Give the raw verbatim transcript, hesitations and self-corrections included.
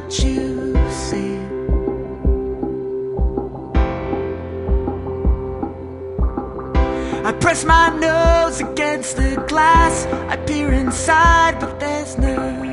what you see. I press my nose against the glass. I peer inside, but there's no